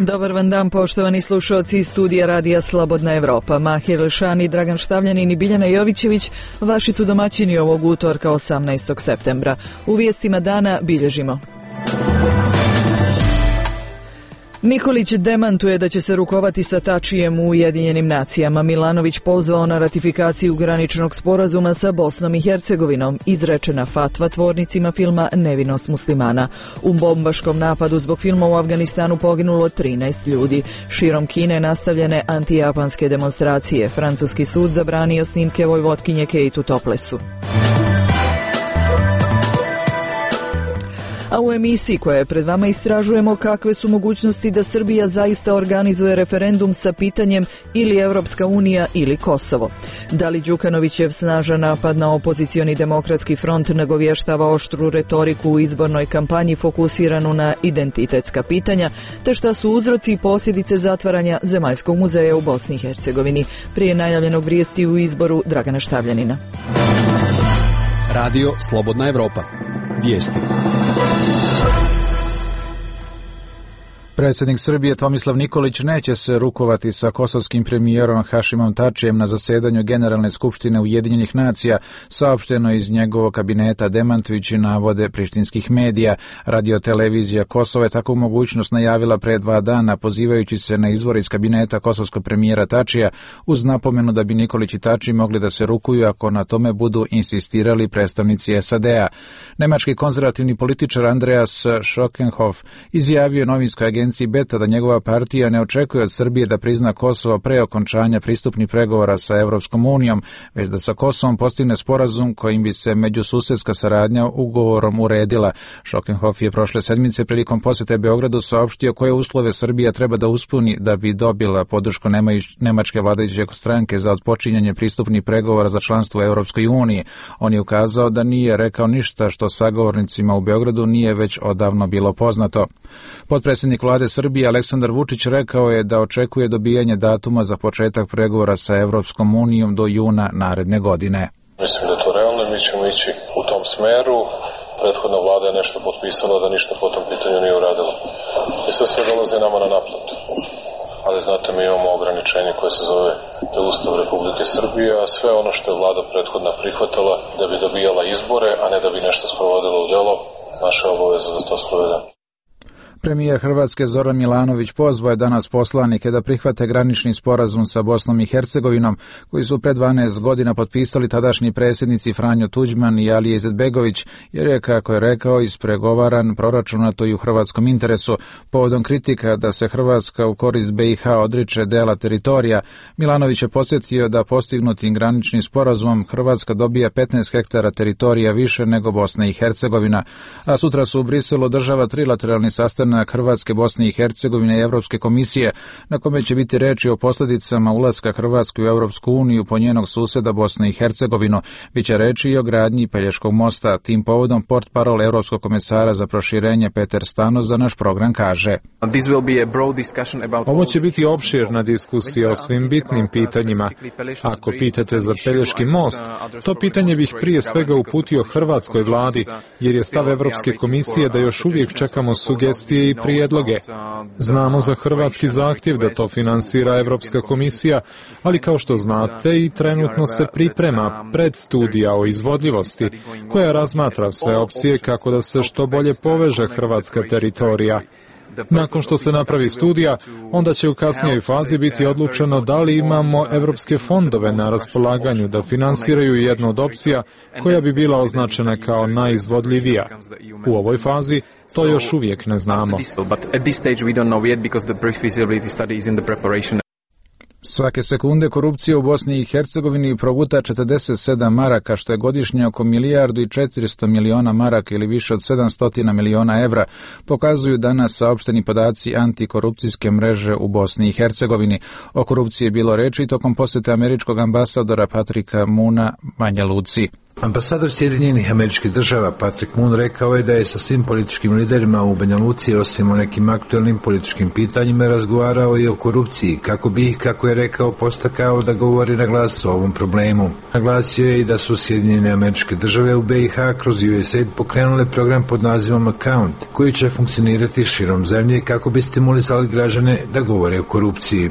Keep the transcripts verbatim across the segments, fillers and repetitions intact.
Dobar vam dan, poštovani slušalci iz studija Radija Slobodna Evropa. Mahir Lešani, Dragan Štavljanin i Biljana Jovićević vaši su domaćini ovog utorka osamnaestog septembra. U vijestima dana bilježimo. Nikolić demantuje da će se rukovati sa Tačijem u Ujedinjenim nacijama. Milanović pozvao na ratifikaciju graničnog sporazuma sa Bosnom i Hercegovinom. Izrečena fatva tvornicima filma Nevinost muslimana. U bombaškom napadu zbog filma u Afganistanu poginulo trinaest ljudi. Širom Kine nastavljene antijapanske demonstracije. Francuski sud zabranio snimke vojvotkinje Kate Toplesu. A u emisiji koja je pred vama istražujemo kakve su mogućnosti da Srbija zaista organizuje referendum sa pitanjem ili Evropska unija ili Kosovo. Da li Đukanovićev snažan napad na opozicioni demokratski front nagovještava oštru retoriku u izbornoj kampanji fokusiranu na identitetska pitanja, te šta su uzroci i posljedice zatvaranja Zemaljskog muzeja u Bosni i Hercegovini. Prije najavljenog vijesti u izboru Dragana Štavljanina. Radio Slobodna Evropa. Vijesti. Predsjednik Srbije Tomislav Nikolić neće se rukovati sa kosovskim premijerom Hašimom Tačijem na zasedanju Generalne skupštine Ujedinjenih nacija, saopšteno iz njegovog kabineta demantujući navode prištinskih medija. Radiotelevizija Kosova je takvu mogućnost najavila pre dva dana, pozivajući se na izvore iz kabineta kosovskog premijera Tačija, uz napomenu da bi Nikolić i Tači mogli da se rukuju ako na tome budu insistirali predstavnici S A D A. Nemački konzervativni političar Andreas Schockenhoff izjavio je novinskoj agenciji Beta da njegova partija ne očekuje od Srbije da prizna Kosovo pre okončanja pristupnih pregovora sa Evropskom unijom, već da sa Kosovom postigne sporazum kojim bi se međususedska saradnja ugovorom uredila. Schockenhoff je prošle sedmice prilikom posjete Beogradu saopštio koje uslove Srbija treba da ispuni da bi dobila podršku nemačke vladajuće stranke za otpočinjanje pristupnih pregovora za članstvo u Evropskoj uniji. On je ukazao da nije rekao ništa što sagovornicima u Beogradu nije već odavno bilo poznato. Potpredsjednik Vlade Srbije Aleksandar Vučić rekao je da očekuje dobijanje datuma za početak pregovora sa Evropskom unijom do juna naredne godine. Mislim da je to realno i mi ćemo ići u tom smeru. Prethodna vlada je nešto potpisala da ništa po tom pitanju nije uradila. I sve sve dolazi nama na naplatu. Ali znate, mi imamo ograničenje koje se zove Ustav Republike Srbije, a sve ono što je vlada prethodna prihvatala da bi dobijala izbore, a ne da bi nešto sprovodila u delo, naša obaveza da to sprovede. Premijer Hrvatske Zoran Milanović pozvao je danas poslanike da prihvate granični sporazum sa Bosnom i Hercegovinom, koji su pre dvanaest godina potpisali tadašnji predsjednici Franjo Tuđman i Alija Izetbegović, jer je, kako je rekao, ispregovaran proračunato i u hrvatskom interesu. Povodom kritika da se Hrvatska u korist B i H odriče dela teritorija, Milanović je podsjetio da postignutim graničnim sporazumom Hrvatska dobija petnaest hektara teritorija više nego Bosna i Hercegovina, a sutra su u Briselu održava trilateralni sastanak Hrvatske, Bosne i Hercegovine i Evropske komisije, na kome će biti reči o posljedicama ulaska Hrvatske u Evropsku uniju po njenog suseda Bosne i Hercegovinu. Biće reči i o gradnji Pelješkog mosta. Tim povodom portparol Evropskog komesara za proširenje Peter Stano za naš program kaže: Ovo će biti opširna diskusija o svim bitnim pitanjima. Ako pitate za Pelješki most, to pitanje bih prije svega uputio hrvatskoj vladi, jer je stav Evropske komisije da još uvijek čekamo sugestije i prijedloge. Znamo za hrvatski zahtjev da to finansira Evropska komisija, ali kao što znate i trenutno se priprema predstudija o izvodljivosti, koja razmatra sve opcije kako da se što bolje poveže hrvatska teritorija. Nakon što se napravi studija, onda će u kasnijoj fazi biti odlučeno da li imamo evropske fondove na raspolaganju da finansiraju jednu od opcija koja bi bila označena kao najizvodljivija. U ovoj fazi to još uvijek ne znamo. Svake sekunde korupcija u Bosni i Hercegovini proguta četrdeset sedam maraka, što je godišnje oko milijardu i četiristo miliona maraka ili više od sedamsto miliona evra, pokazuju danas saopšteni podaci antikorupcijske mreže u Bosni i Hercegovini. O korupciji je bilo reči tokom posjete američkog ambasadora Patrika Moona Banja Luci. Ambasador Sjedinjenih Američkih Država Patrick Moon rekao je da je sa svim političkim liderima u Banja Luci osim o nekim aktualnim političkim pitanjima razgovarao i o korupciji, kako bi ih, kako je rekao, postakao da govori na glas o ovom problemu. Naglasio je i da su Sjedinjene Američke Države u B i H kroz U S A I D pokrenule program pod nazivom Account, koji će funkcionirati širom zemlje kako bi stimulisali građane da govore o korupciji.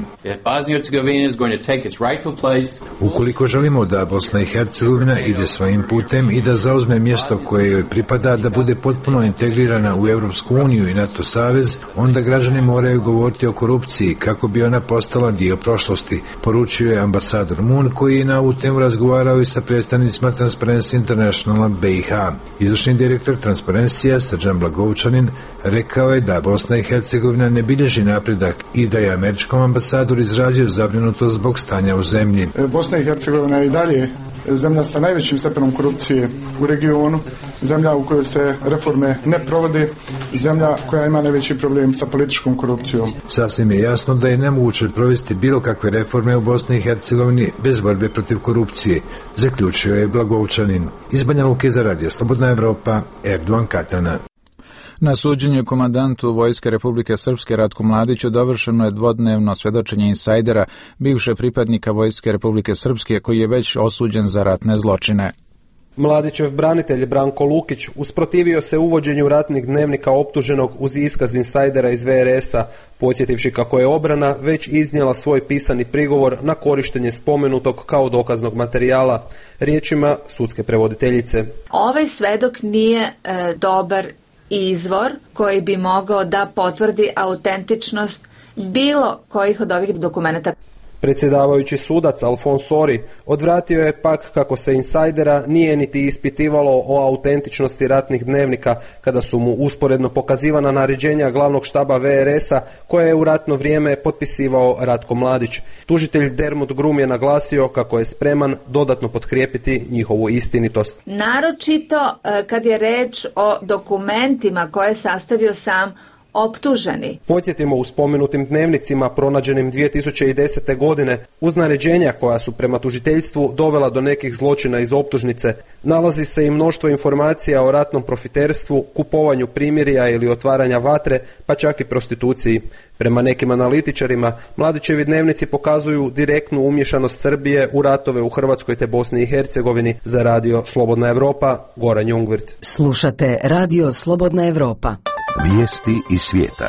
Ukoliko želimo da Bosna i Hercegovina ide svojim putem i da zauzme mjesto koje joj pripada, da bude potpuno integrirana u Europsku uniju i NATO savez, onda građani moraju govoriti o korupciji kako bi ona postala dio prošlosti, poručio je ambasador Moon, koji je na ovu temu razgovarao i sa predstavnicima Transparency Internationala B i H. Izvršni direktor Transparencija Srđan Blagovčanin rekao je da Bosna i Hercegovina ne bilježi napredak i da je američkom ambasadoru izrazio zabrinutost zbog stanja u zemlji. Bosna i Hercegovina je i dalje zemlja sa najvećim stepenom korupcije u regionu, zemlja u kojoj se reforme ne provode, zemlja koja ima najveći problem sa političkom korupcijom. Sasvim je jasno da je nemoguće provesti bilo kakve reforme u Bosni i Hercegovini bez borbe protiv korupcije, zaključio je Blagovčanin. Iz Banja Luke za Radio Slobodna Evropa, Erdogan Katana. Na suđenju komandantu Vojske Republike Srpske Ratku Mladiću dovršeno je dvodnevno svjedočenje insajdera, bivše pripadnika Vojske Republike Srpske, koji je već osuđen za ratne zločine. Mladićev branitelj Branko Lukić usprotivio se uvođenju ratnih dnevnika optuženog uz iskaz insajdera iz V R S-a, podsjetivši kako je obrana već iznijela svoj pisani prigovor na korištenje spomenutog kao dokaznog materijala, riječima sudske prevoditeljice. Ovaj svedok nije e, dobar izvor koji bi mogao da potvrdi autentičnost bilo kojih od ovih dokumenata. Predsjedavajući sudac Alfons Sori odvratio je pak kako se insajdera nije niti ispitivalo o autentičnosti ratnih dnevnika kada su mu usporedno pokazivana naređenja glavnog štaba V R S-a koje je u ratno vrijeme potpisivao Ratko Mladić. Tužitelj Dermot Grum je naglasio kako je spreman dodatno potkrijepiti njihovu istinitost. Naročito kad je reč o dokumentima koje je sastavio sam optuženi. Podsjetimo, u spomenutim dnevnicima pronađenim dvije tisuće desete. godine, uz naređenja koja su prema tužiteljstvu dovela do nekih zločina iz optužnice, nalazi se i mnoštvo informacija o ratnom profiterstvu, kupovanju primirja ili otvaranja vatre, pa čak i prostituciji. Prema nekim analitičarima, Mladićevi dnevnici pokazuju direktnu umješanost Srbije u ratove u Hrvatskoj te Bosni i Hercegovini. Za Radio Slobodna Evropa, Goran Jungvirt. Slušate Radio Slobodna Evropa. Vijesti iz svijeta.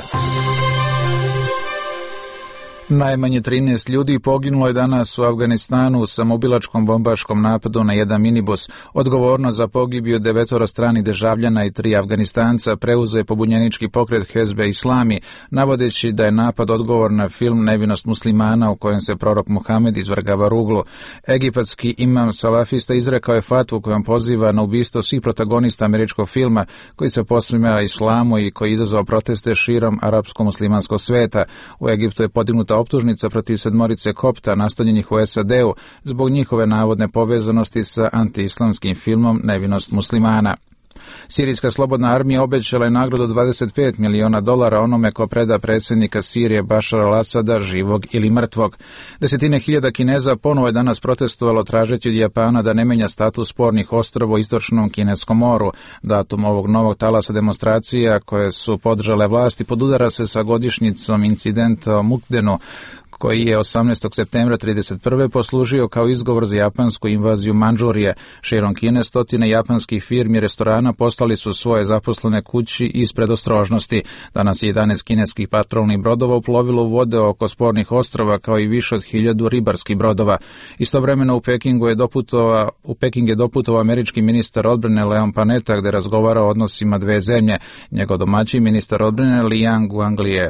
Najmanje trinaest ljudi poginulo je danas u Afganistanu u samoubilačkom bombaškom napadu na jedan minibus. Odgovornost za pogibiju devetoro stranih državljana i tri Afganistanca preuzeo je pobunjenički pokret Hezbe Islami, navodeći da je napad odgovor na film Nevinost muslimana u kojem se prorok Muhamed izvrgava ruglu. Egipatski imam salafista izrekao je fatvu kojom poziva na ubistvo svih protagonista američkog filma koji se posvima islamu i koji izazvao proteste širom arapsko-muslimanskog sveta. U Egiptu je podignuta optužnica protiv sedmorice kopta nastanjenih u S A D-u zbog njihove navodne povezanosti sa antiislamskim filmom Nevinost muslimana. Sirijska slobodna armija obećala je nagradu dvadeset pet miliona dolara onome ko preda predsjednika Sirije Bašara al-Asada živog ili mrtvog. Desetine hiljada Kineza ponovo je danas protestovalo tražeći od Japana da ne menja status spornih ostrva u istočnom Kineskom moru. Datum ovog novog talasa demonstracija koje su podržale vlasti podudara se sa godišnjicom incidenta u Mukdenu, koji je osamnaestog septembra trideset prve poslužio kao izgovor za japansku invaziju Mandžurije. Širom Kine stotine japanskih firmi i restorana poslali su svoje zaposlene kući iz predostrožnosti. Danas je jedanaest kineskih patrolnih brodova uplovilo u vode oko spornih ostrava, kao i više od hiljadu ribarskih brodova. Istovremeno u Pekingu je doputovao, u Peking je doputovao američki ministar odbrane Leon Panetta, gde razgovara o odnosima dve zemlje. Njegov domaćin ministar odbrane Liang Guanglije.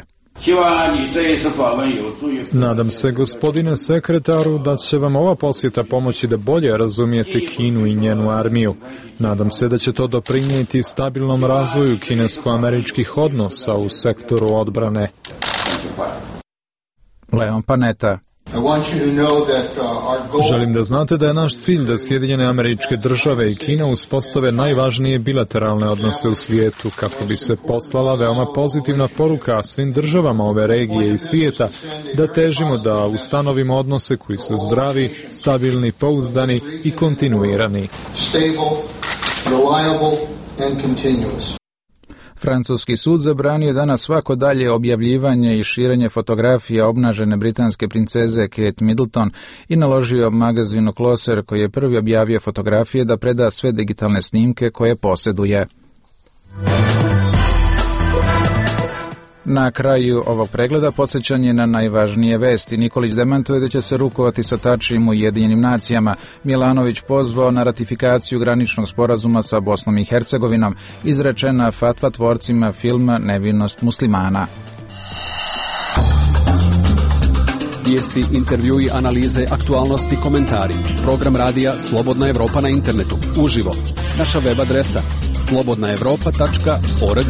Nadam se, gospodine sekretaru, da će vam ova posjeta pomoći da bolje razumijete Kinu i njenu armiju. Nadam se da će to doprinijeti stabilnom razvoju kinesko-američkih odnosa u sektoru odbrane. Leon Panetta. Želim da znate da je naš cilj da Sjedinjene Američke Države i Kina uspostave najvažnije bilateralne odnose u svijetu kako bi se poslala veoma pozitivna poruka svim državama ove regije i svijeta da težimo da ustanovimo odnose koji su zdravi, stabilni, pouzdani i kontinuirani. Francuski sud zabranio danas svako dalje objavljivanje i širenje fotografija obnažene britanske princeze Kate Middleton i naložio magazinu Closer, koji je prvi objavio fotografije, da preda sve digitalne snimke koje posjeduje. Na kraju ovog pregleda podsjećanje na najvažnije vesti. Nikolić demantuje da će se rukovati sa Tačijem u Ujedinjenim nacijama. Milanović pozvao na ratifikaciju graničnog sporazuma sa Bosnom i Hercegovinom. Izrečena fatva tvorcima filma Nevinost muslimana. Vijesti, intervjui, analize, aktualnosti, komentari. Program radija Slobodna Evropa na internetu. Uživo. Naša web adresa slobodna evropa tačka org.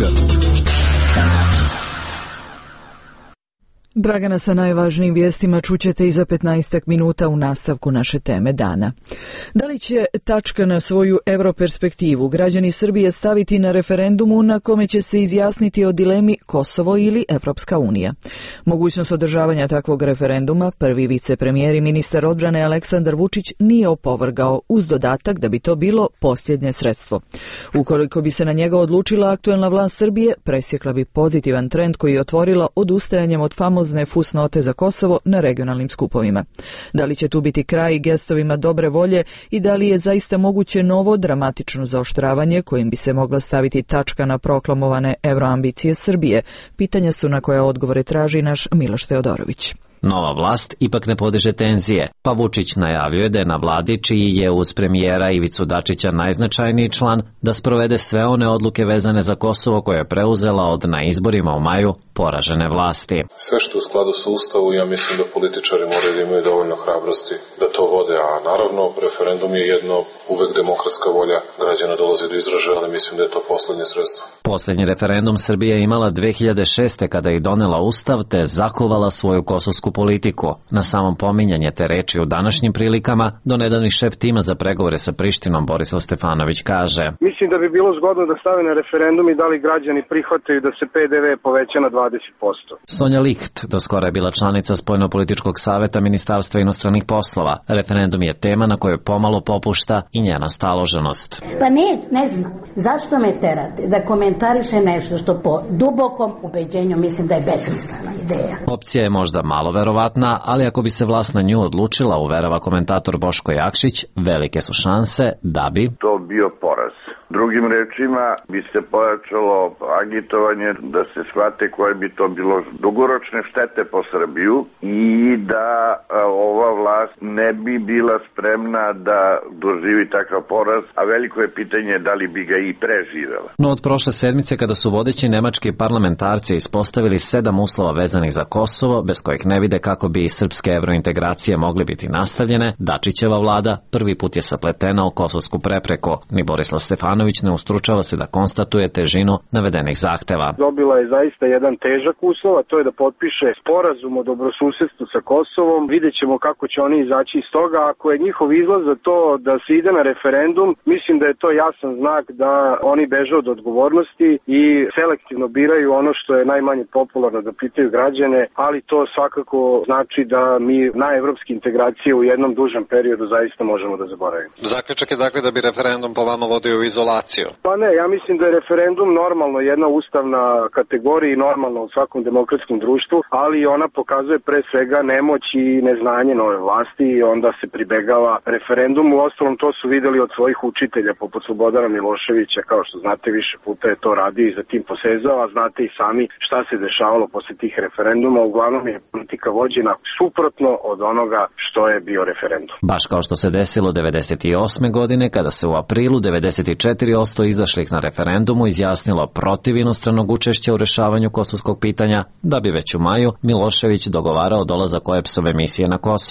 Dragana sa najvažnijim vijestima čućete i za petnaestak minuta u nastavku naše teme dana. Da li će tačka na svoju europerspektivu građani Srbije staviti na referendumu na kome će se izjasniti o dilemi Kosovo ili Evropska unija? Mogućnost održavanja takvog referenduma prvi vicepremijer i ministar odbrane Aleksandar Vučić nije opovrgao, uz dodatak da bi to bilo posljednje sredstvo. Ukoliko bi se na njega odlučila aktuelna vlast Srbije, presjekla bi pozitivan trend koji je otvorila odustajanjem od famozne fusnote za Kosovo na regionalnim skupovima. Da li će tu biti kraj gestovima dobre volje i da li je zaista moguće novo dramatično zaoštravanje kojim bi se mogla staviti tačka na proklamovane euroambicije Srbije? Pitanja su na koja odgovore traži naš Miloš Teodorović. Nova vlast ipak ne podiže tenzije, pa Vučić najavljuje da je na vladi, čiji je uz premijera Ivicu Dačića najznačajniji član, da sprovede sve one odluke vezane za Kosovo koje je preuzela od na izborima u maju poražene vlasti. Sve što u skladu sa Ustavu, ja mislim da političari moraju da imaju dovoljno hrabrosti da to vode, a naravno referendum je jedno uvek demokratska volja građana dolazi do izražaja, ali mislim da je to poslednje sredstvo. Poslednji referendum Srbija je imala dve hiljade šeste. kada je donela Ustav te zakovala svoju kosovsku politiku. Na samom pominjanje te reči u današnjim prilikama, donedavni šef tima za pregovore sa Prištinom Borislav Stefanović kaže: Mislim da bi bilo zgodno da stave na referendum i da li građani prihvataju da se pe de ve poveća na dvadeset posto. Sonja Licht doskora je bila članica Spoljnopolitičkog saveta Ministarstva inostranih poslova. Referendum je tema na kojoj pomalo popušta i njena staloženost. Pa ne, ne znam. Zašto me terate da komentariše nešto što po dubokom ubeđenju mislim da je besmislena ideja? Opcija je možda malo verovatna, ali ako bi se vlast na nju odlučila, uverava komentator Boško Jakšić, velike su šanse da bi to bio poraz. Drugim rečima bi se pojačalo agitovanje da se shvate koje bi to bilo dugoročne štete po Srbiju i da ova vlast ne bi bila spremna da doživi takav poraz, a veliko je pitanje da li bi ga i preživela. No od prošle sedmice, kada su vodeći nemački parlamentarci ispostavili sedam uslova vezanih za Kosovo, bez kojih ne vide kako bi i srpske evrointegracije mogli biti nastavljene, Dačićeva vlada prvi put je sapletena u kosovsku prepreku. Ni Borislav Stefanović ne ustručava se da konstatuje težinu navedenih zahteva. Dobila je zaista jedan težak uslov, a to je da potpiše sporazum o dobrosusedstvu sa Kosovom. Vidjet ćemo kako će oni izaći iz toga. Ako je njihov izlaz za to da se ide na referendum, mislim da je to jasan znak da oni beže od odgovornosti i selektivno biraju ono što je najmanje popularno da pitaju građane, ali to svakako znači da mi na evropske integracije u jednom dužem periodu zaista možemo da zaboravimo. Zaključak je dakle da bi referendum po vama vodio u izolaciju? Pa ne, ja mislim da je referendum normalno jedna ustavna kategorija i normalno u svakom demokratskom društvu, ali ona pokazuje pre svega nemoć i neznanje nove vlasti i onda se pribegava referendumu. Uostalom to su videli od svojih učitelja poput Slobodana Miloševića, kao što znate više puta je to radio i za tim posezao, a znate i sami šta se dešavalo posle tih referenduma. Uglavnom je politika vođena suprotno od onoga što je bio referendum. Baš kao što se desilo devedeset osme. godine, kada se u aprilu devedeset četiri posto izašlih na referendumu izjasnilo protiv inostranog učešća u rešavanju kosovskog pitanja, da bi već u maju Milošević dogovarao dolazak O E P S-ove misije na Kosovo.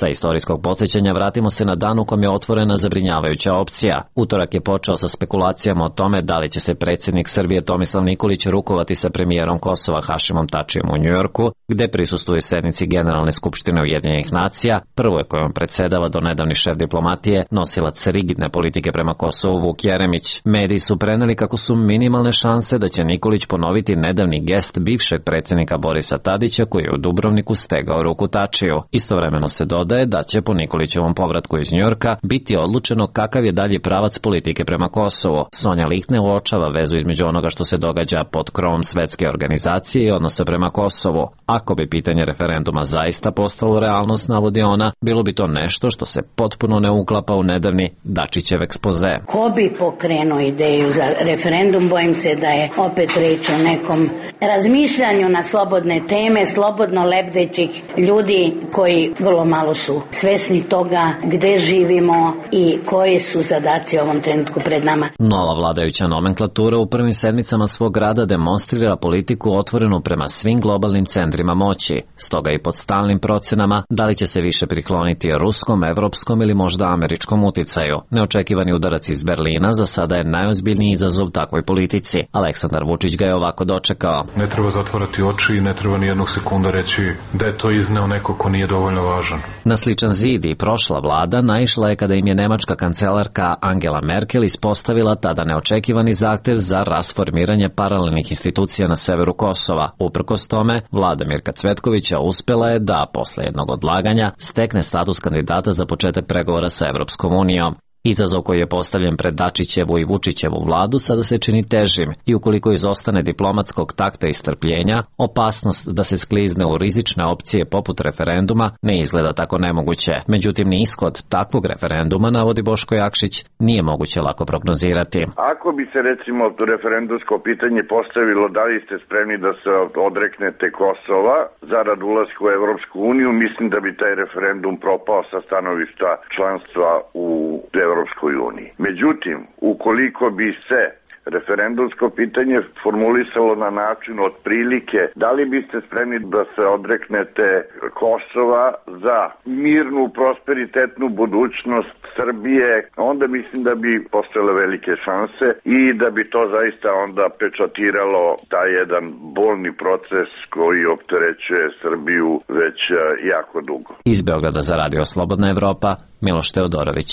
Sa istorijskog podsjećanja vratimo se na dan u kom je otvorena zabrinjavajuća opcija. Utorak je počeo sa spekulacijama o tome da li će se predsjednik Srbije Tomislav Nikolić rukovati sa premijerom Kosova Hašimom Tačijem u Njujorku, gde prisustvuje sednici Generalne skupštine Ujedinjenih nacija, prvoj kojom predsedava donedavni šef diplomatije, nosilac rigidne politike prema Kosovu Vuk Jeremić. Mediji su preneli kako su minimalne šanse da će Nikolić ponoviti nedavni gest bivšeg predsjednika Borisa Tadića koji je u Dubrovniku stegao ruku Tačiju. Istovremeno se dodaje da će po Nikolićevom povratku iz Njujorka biti odlučeno kakav je dalji pravac politike prema Kosovu. Sonja Lihtne uočava vezu između onoga što se događa pod krovom svetske organizacije i odnosa prema Kosovu. Ako bi pitanje referenduma zaista postalo realnost, navodi ona, bilo bi to nešto što se potpuno ne uklapa u nedavni Dačićev ekspoze. Ko bi pokrenuo ideju za referendum, bojim se da je opet reč o nekom razmišljanju na slobodne teme, slobodno lebdećih ljudi koji vrlo malo su svesni toga gde živimo i koji su zadaci u ovom trenutku pred nama. Nova vladajuća nomenklatura u prvim sedmicama svog rada demonstrira politiku otvorenu prema svim globalnim centrima moći, stoga i pod stalnim procenama da li će se više prikloniti ruskom, evropskom ili možda američkom uticaju. Neočekivani udarac iz Berlina za sada je najozbiljniji izazov takvoj politici. Aleksandar Vučić ga je ovako dočekao. Ne treba zatvarati oči i ne treba ni jednog sekunda reći da je to izneo neko ko nije dovoljno važan. Na sličan zid i prošla vlada naišla je kada im je nemačka kancelarka Angela Merkel ispostavila tada neočekivani zahtev za rasformiranje paralelnih institucija na severu Kosova. Uprkos tome, vlada Mirka Cvetkovića uspela je da, posle jednog odlaganja, stekne status kandidata za početak pregovora sa Evropskom unijom. Izazov koji je postavljen pred Dačićevu i Vučićevu vladu sada se čini težim i ukoliko izostane diplomatskog takta i strpljenja, opasnost da se sklizne u rizične opcije poput referenduma ne izgleda tako nemoguće. Međutim, ni ishod takvog referenduma, navodi Boško Jakšić, nije moguće lako prognozirati. Ako bi se recimo referendumsko pitanje postavilo da li ste spremni da se odreknete Kosova zarad ulaska u Evropsku uniju, mislim da bi taj referendum propao sa stanovišta članstva u Evropskoj uniji. Međutim, ukoliko bi se referendumsko pitanje formulisalo na način otprilike da li biste spremni da se odreknete Kosova za mirnu, prosperitetnu budućnost Srbije, onda mislim da bi postojale velike šanse i da bi to zaista onda pečatiralo taj jedan bolni proces koji opterećuje Srbiju već jako dugo. Iz Beograda za Radio Slobodna Evropa, Miloš Teodorović.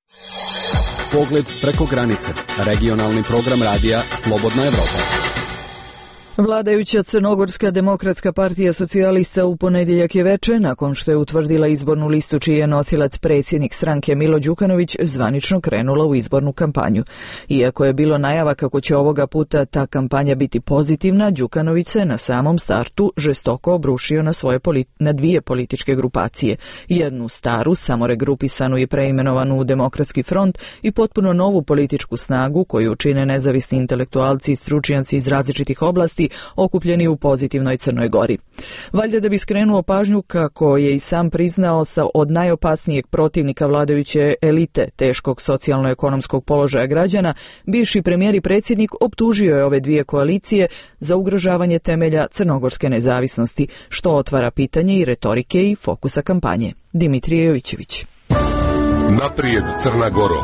Pogled preko granice. Regionalni program radija Slobodna Evropa. Vladajuća Crnogorska demokratska partija socijalista u ponedjeljak je veče, nakon što je utvrdila izbornu listu čiji je nosilac predsjednik stranke Milo Đukanović, zvanično krenula u izbornu kampanju. Iako je bilo najava kako će ovoga puta ta kampanja biti pozitivna, Đukanović se na samom startu žestoko obrušio na, svoje politi- na dvije političke grupacije. Jednu staru, samoregrupisanu i preimenovanu u Demokratski front i potpuno novu političku snagu koju čine nezavisni intelektualci i stručnjaci iz različitih oblasti okupljeni u pozitivnoj Crnoj Gori. Valjda da bi skrenuo pažnju, kako je i sam priznao, sa od najopasnijeg protivnika vladajuće elite teškog socijalno-ekonomskog položaja građana, bivši premijer i predsjednik optužio je ove dvije koalicije za ugrožavanje temelja crnogorske nezavisnosti, što otvara pitanje i retorike i fokusa kampanje. Dimitrije Jovićević. Naprijed Crna Goro.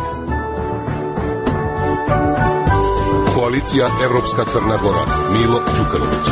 Koalicija Evropska Crna Gora, Milo Đukanović.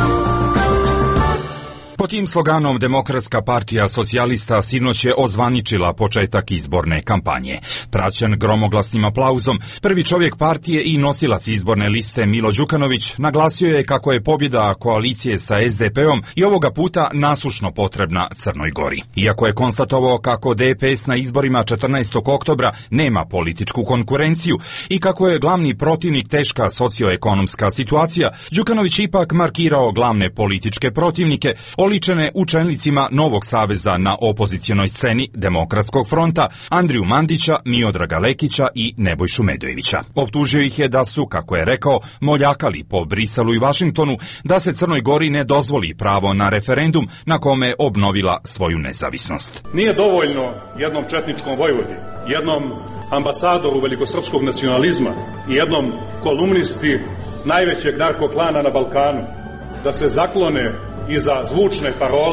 Pod tim sloganom Demokratska partija socijalista sinoć je ozvaničila početak izborne kampanje. Praćen gromoglasnim aplauzom, prvi čovjek partije i nosilac izborne liste Milo Đukanović naglasio je kako je pobjeda koalicije sa es de pe-om i ovoga puta nasušno potrebna Crnoj Gori. Iako je konstatovao kako de pe es na izborima četrnaestog oktobra nema političku konkurenciju i kako je glavni protivnik teška socioekonomska situacija, Đukanović ipak markirao glavne političke protivnike, oličene učenicima Novog saveza na opozicionoj sceni Demokratskog fronta, Andriju Mandića, Miodraga Lekića i Nebojšu Medojevića. Optužio ih je da su, kako je rekao, moljakali po Briselu i Vašingtonu da se Crnoj Gori ne dozvoli pravo na referendum na kome je obnovila svoju nezavisnost. Nije dovoljno jednom četničkom vojvodi, jednom ambasadoru velikosrpskog nacionalizma i jednom kolumnisti najvećeg narkoklana na Balkanu da se zaklone iza zvučne parole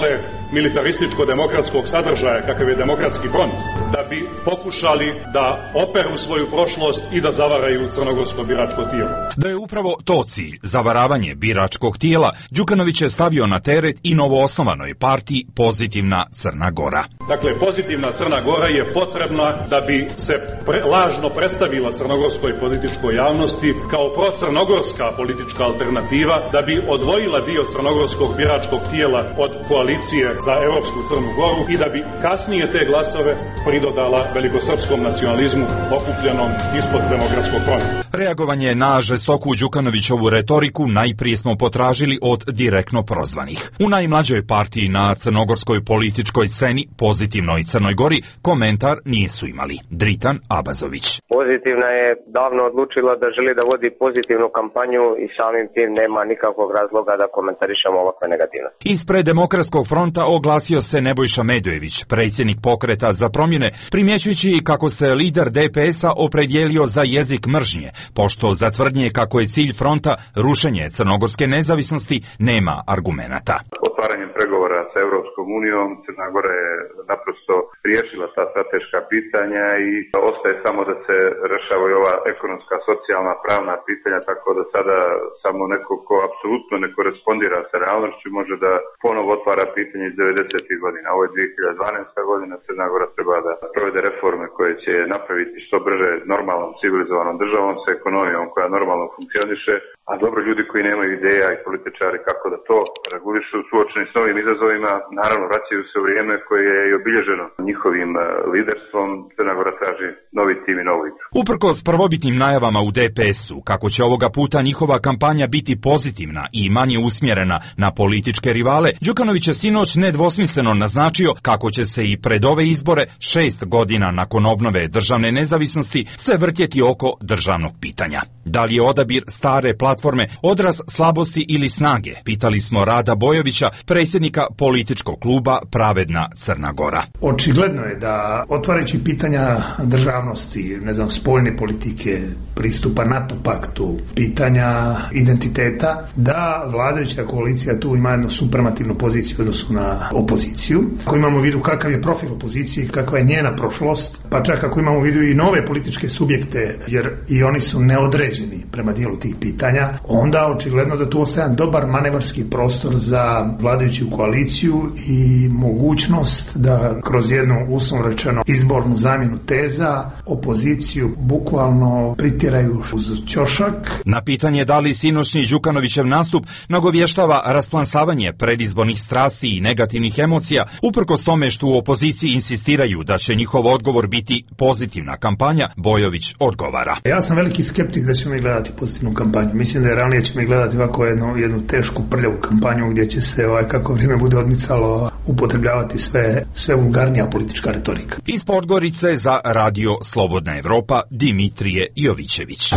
militarističko-demokratskog sadržaja kakav je Demokratski front, da bi pokušali da operu svoju prošlost i da zavaraju crnogorsko biračko tijelo. Da je upravo to cilj, zavaravanje biračkog tijela, Đukanović je stavio na teret i novoosnovanoj partiji Pozitivna Crna Gora. Dakle, Pozitivna Crna Gora je potrebna da bi se pre, lažno predstavila crnogorskoj političkoj javnosti kao procrnogorska politička alternativa, da bi odvojila dio crnogorskog biračkog tijela od koalicije za Europsku Crnu Goru i da bi kasnije te glasove pridodala velikosrpskom nacionalizmu okupljenom ispod Demokratskog fronta. Reagovanje na žestoku Đukanovićovu retoriku najprije smo potražili od direktno prozvanih. U najmlađoj partiji na crnogorskoj političkoj sceni, Pozitivnoj Crnoj Gori, komentar nisu imali. Dritan Abazović. Pozitivna je davno odlučila da želi da vodi pozitivnu kampanju i samim tim nema nikakvog razloga da komentarišemo ovakve negativnosti. Ispred Demokratskog fronta oglasio se Nebojša Medojević, predsjednik Pokreta za promjene, primjećujući kako se lider D P S-a opredijelio za jezik mržnje, pošto za tvrdnje kako je cilj fronta rušenje crnogorske nezavisnosti nema argumenata. Otvaranjem pregovora sa Europskom unijom Crna Gora je naprosto riješila ta strateška pitanja i ostaje samo da se rešava i ova ekonomska, socijalna, pravna pitanja, tako da sada samo neko ko apsolutno ne korespondira sa realnošću može da ponovo otvara pitanje iz devedesetih godina. Ovo je dvije hiljade dvanaesta godina, Crna Gora treba da provede reforme koje će napraviti što brže normalnom, civilizovanom državom sa ekonomijom koja normalno funkcioniše, a dobro, ljudi koji nemaju ideja i političari kako da to regulišu, suočeni s novim izazovima, naravno vraćaju se u vrijeme koje je i obilježeno njihovim liderstvom. Crna Gora traži novi tim i novu igru. Uprkos prvobitnim najavama u D P S-u, kako će ovoga puta njihova kampanja biti pozitivna i manje usmjerena na političke rivale, Đukanović je sinoć nedvosmisleno naznačio kako će se i pred ove izbore, šest godina nakon obnove državne nezavisnosti, sve vrtjeti oko državnog pitanja. Da li je odabir stare platforme odraz slabosti ili snage? Pitali smo Rada Bojovića, predsjednika političkog kluba Pravedna Crna Gora. Očigledno je da otvarajući pitanja državnosti, ne znam, spoljne politike, pristupa NATO paktu, pitanja identiteta, da vladajuća koalicija tu ima jednu supremativnu poziciju u odnosu na opoziciju. Ako imamo u vidu kakav je profil opozicije, kakva je njena prošlost, pa čak ako imamo u vidu i nove političke subjekte, jer i oni su neodređeni prema dijelu tih pitanja, onda očigledno da tu ostaje dobar manevarski prostor za vladajuću koaliciju i mogućnost da kroz jednu, uslovno rečeno, izbornu zamjenu teza opoziciju bukvalno pritjeraju uz ćošak. Na pitanje da li sinoćni Đukanovićev nastup nagovještava rasplansavanje predizbornih strasti i negativnih emocija, uprkos tome što u opoziciji insistiraju da će njihov odgovor biti pozitivna kampanja, Bojović odgovara. Ja sam veliki skeptik da ćemo mi gledati pozitivnu kampanju. Mislim da je realnije ćemo mi gledati ovako jednu, jednu tešku prljavu kampanju gdje će se, ovaj, kako vrijeme bude odmicalo, upotrebljavati sve, sve vulgarnija politička retorika. Iz Podgorice za Radio Slobodna Evropa, Dimitrije Jovićević.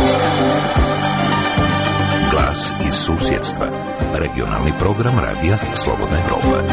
Glas iz susjedstva. Regionalni program Radija Slobodna Evropa.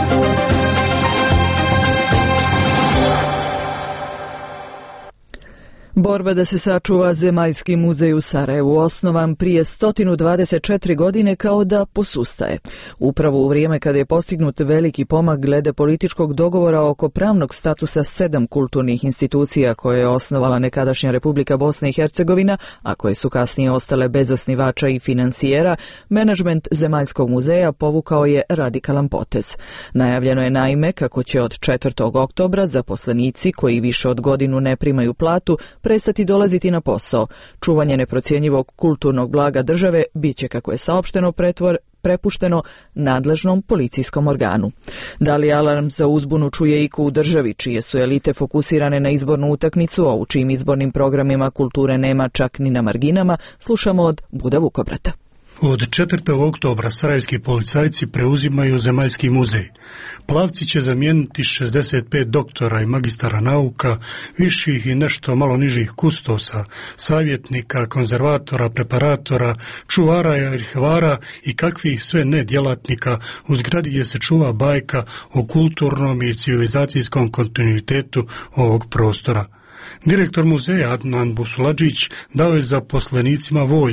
Borba da se sačuva Zemaljski muzej u Sarajevu, osnovan prije sto dvadeset četiri godine, kao da posustaje. Upravo u vrijeme kada je postignut veliki pomak glede političkog dogovora oko pravnog statusa sedam kulturnih institucija koje je osnovala nekadašnja Republika Bosna i Hercegovina, a koje su kasnije ostale bez osnivača i financijera, menadžment Zemaljskog muzeja povukao je radikalan potez. Najavljeno je naime kako će od četvrtog oktobra zaposlenici koji više od godinu ne primaju platu prestati dolaziti na posao. Čuvanje neprocjenjivog kulturnog blaga države biće, kako je saopšteno, pretvor prepušteno nadležnom policijskom organu. Da li alarm za uzbunu čuje iko u državi, čije su elite fokusirane na izbornu utakmicu, a u čijim izbornim programima kulture nema čak ni na marginama, slušamo od Buda Vukobrata. Od četvrtog oktobra sarajevski policajci preuzimaju Zemaljski muzej. Plavci će zamijeniti šezdeset pet doktora i magistara nauka, viših i nešto malo nižih kustosa, savjetnika, konzervatora, preparatora, čuvara i arhivara i kakvih sve ne djelatnika u zgradi gdje se čuva bajka o kulturnom i civilizacijskom kontinuitetu ovog prostora. Direktor muzeja Adnan Busuladžić dao je zaposlenicima voljno,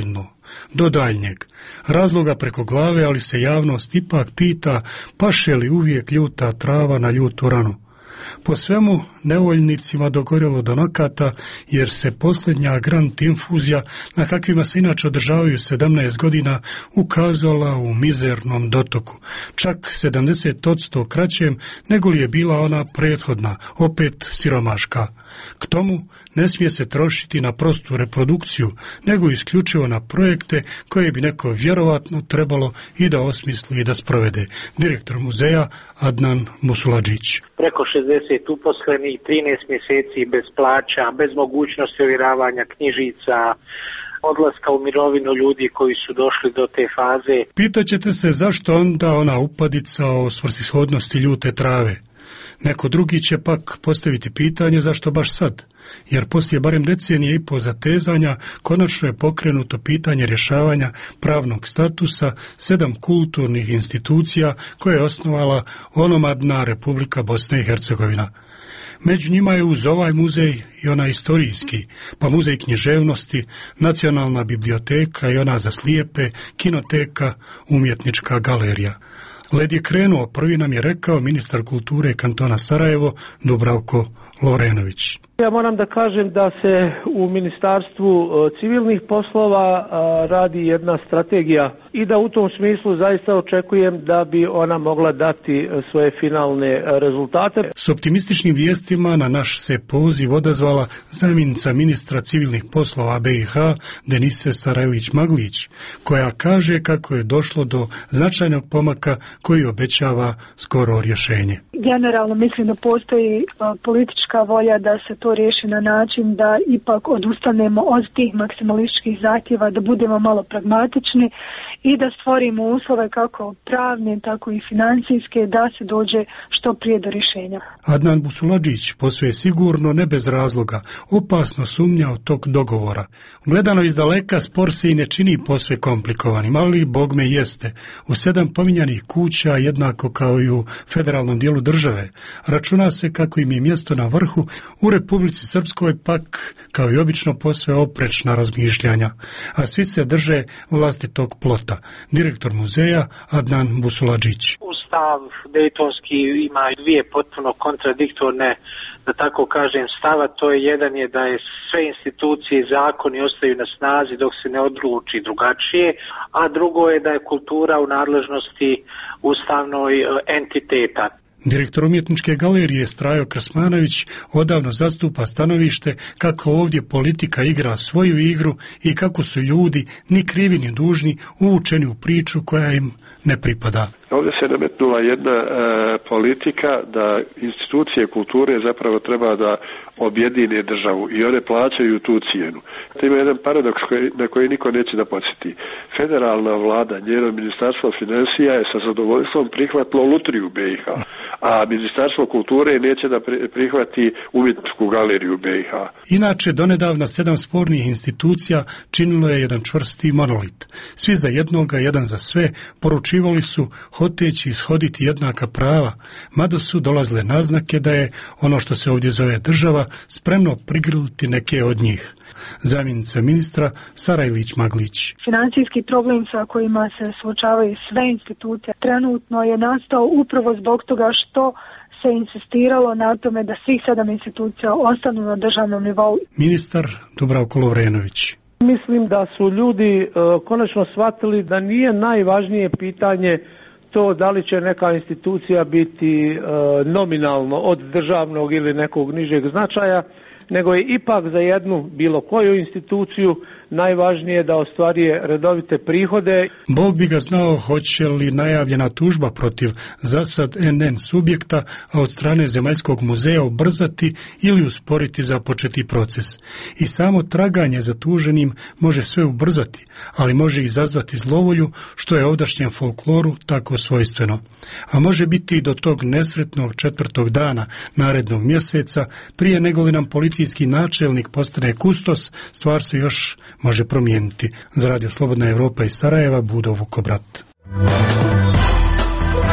do daljnjeg. Razloga preko glave, ali se javnost ipak pita paše li uvijek ljuta trava na ljutu ranu. Po svemu nevoljnicima dogorjelo do nokata, jer se posljednja grant infuzija, na kakvima se inače održavaju sedamnaest godina, ukazala u mizernom dotoku, čak sedamdeset posto kraćem nego li je bila ona prethodna, opet siromaška. K tomu ne smije se trošiti na prostu reprodukciju, nego isključivo na projekte koje bi neko vjerovatno trebalo i da osmisli i da sprovede. Direktor muzeja Adnan Musuladžić. Preko šezdeset uposlenih, trinaest mjeseci bez plaća, bez mogućnosti ovjeravanja knjižica, odlaska u mirovinu ljudi koji su došli do te faze. Pitaćete se zašto onda ona upadica o svrsishodnosti ljute trave. Neko drugi će pak postaviti pitanje zašto baš sad, jer poslije barem decenije i po zatezanja konačno je pokrenuto pitanje rješavanja pravnog statusa sedam kulturnih institucija koje je osnovala onomadna Republika Bosna i Hercegovina. Među njima je uz ovaj muzej i ona istorijski, pa muzej književnosti, nacionalna biblioteka i ona za slijepe, kinoteka, umjetnička galerija. Led je krenuo, prvi nam je rekao ministar kulture kantona Sarajevo, Dubravko Lovrenović. Ja moram da kažem da se u Ministarstvu civilnih poslova radi jedna strategija i da u tom smislu zaista očekujem da bi ona mogla dati svoje finalne rezultate. S optimističnim vijestima na naš se poziv odazvala zamjenica ministra civilnih poslova B i H Denise Sarajlić-Maglić, koja kaže kako je došlo do značajnog pomaka koji obećava skoro rješenje. Generalno mislim da postoji politička volja da se to riješi na način da ipak odustanemo od tih maksimalističkih zahtjeva, da budemo malo pragmatični i da stvorimo uslove kako pravne, tako i financijske, da se dođe što prije do rješenja. Adnan Musuladžić posve sigurno ne bez razloga opasno sumnja od tog dogovora. Gledano iz daleka spor se i ne čini posve komplikovanim, ali bogme jeste. U sedam pominjanih kuća, jednako kao i u federalnom dijelu države, računa se kako im je mjesto na vrhu, u Republici Srpskoj pak, kao i obično, posve oprečna razmišljanja, a svi se drže vlastitog plota. Direktor muzeja Adnan Musuladžić. Ustav dejtonski ima dvije potpuno kontradiktorne, da tako kažem, stava. To je jedan je da je sve institucije i zakoni ostaju na snazi dok se ne odluči drugačije, a drugo je da je kultura u nadležnosti ustavnoj entiteta. Direktor umjetničke galerije Strajo Krsmanović odavno zastupa stanovište kako ovdje politika igra svoju igru i kako su ljudi, ni krivi ni dužni, uvučeni u priču koja im ne pripada. Ovdje se nametnula jedna e, politika da institucije kulture zapravo treba da objedine državu i one plaćaju tu cijenu. To ima jedan paradoks koji, na koji niko neće da podsjeti. Federalna vlada, njeno ministarstvo financija je sa zadovoljstvom prihvatilo lutriju B i H, a ministarstvo kulture neće da prihvati umjetničku galeriju B i H. Inače, donedavna sedam spornih institucija činilo je jedan čvrsti monolit. Svi za jednoga, jedan za sve, poručivali su hoteći ishoditi jednaka prava, mada su dolazile naznake da je ono što se ovdje zove država spremno prigrliti neke od njih. Zamjenica ministra Sarajlić-Maglić. Financijski problem sa kojima se suočavaju sve institucije trenutno je nastao upravo zbog toga što se insistiralo na tome da svih sedam institucija ostanu na državnom nivou. Ministar Dubravko Lovrenović. Mislim da su ljudi uh, konačno shvatili da nije najvažnije pitanje to da li će neka institucija biti uh, nominalno od državnog ili nekog nižeg značaja, nego je ipak za jednu bilo koju instituciju najvažnije da ostvaruje redovite prihode. Bog bi ga znao hoće li najavljena tužba protiv zasad en en subjekta, a od strane Zemaljskog muzeja ubrzati ili usporiti započeti proces. I samo traganje za tuženim može sve ubrzati, ali može izazvati zlovolju, što je ovdašnjem folkloru tako svojstveno. A može biti i do tog nesretnog četvrtog dana narednog mjeseca, prije nego li nam policijski načelnik postane kustos, stvar se još može promijeniti. Za Radio Slobodna Evropa iz Sarajeva, Budo Vukobrat.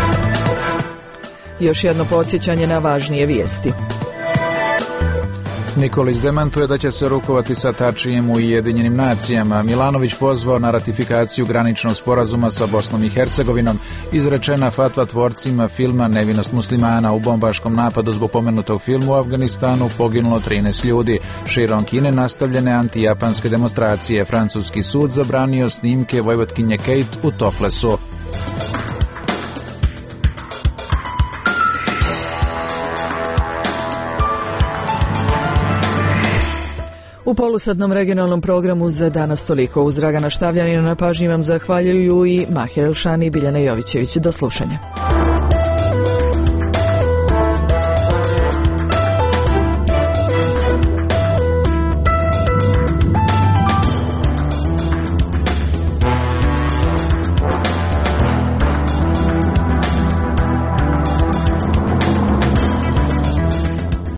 Još jedno podsjećanje na važnije vijesti. Nikolić demantuje da će se rukovati sa Tačijem u Ujedinjenim nacijama. Milanović pozvao na ratifikaciju graničnog sporazuma sa Bosnom i Hercegovinom. Izrečena fatva tvorcima filma Nevinost muslimana. U bombaškom napadu zbog pomenutog filmu u Afganistanu poginulo trinaest ljudi. Širom Kine nastavljene antijapanske demonstracije. Francuski sud zabranio snimke vojvotkinje Kate u toplesu. U polusadnom regionalnom programu za danas toliko. Uz Dragana Štavljanina na pažnji vam zahvaljuju i Mahir Elšani i Biljana Jovićević. Do slušanja.